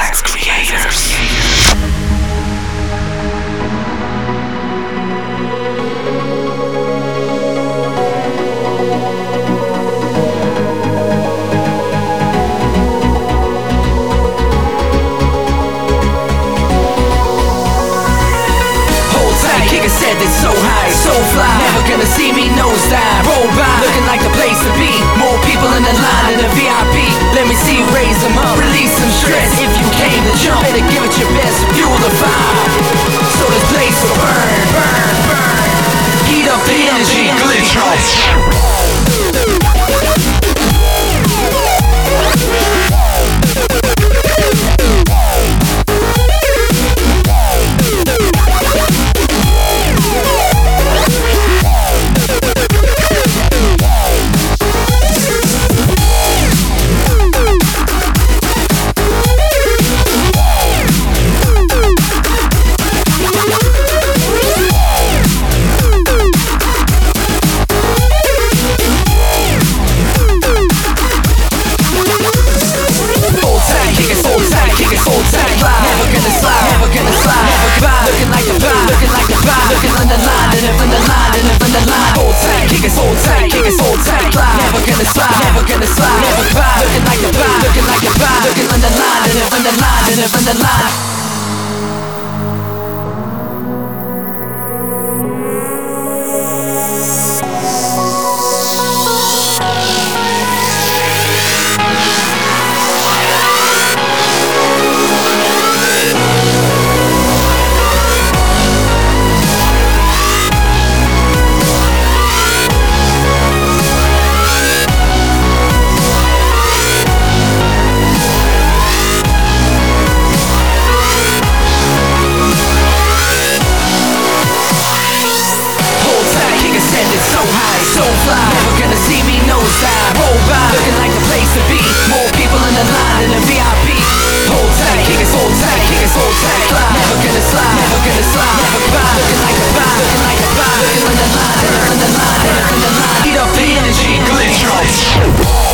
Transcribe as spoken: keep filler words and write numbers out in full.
Tracks Creators. Said it's so high, so fly, never gonna see me nosedive. Roll by, looking like the place to be. More people in the line in the V I P. Let me see you raise them up, release some stress. If you came to jump, better give it your best. Fuel the fire, so this place will burn, burn, burn. Heat up the energy, glitch on the line. Never gonna see me nosedive. Roll by, looking like the place to be. More people in the line in the V I P. Hold tight, kick us, hold tight, kick us, hold tight. Fly. Never gonna slide, never gonna slide, never buy. Looking like a buy, looking like a buy. Looking in the line, in the line, in the line. Heat up the energy, glitch.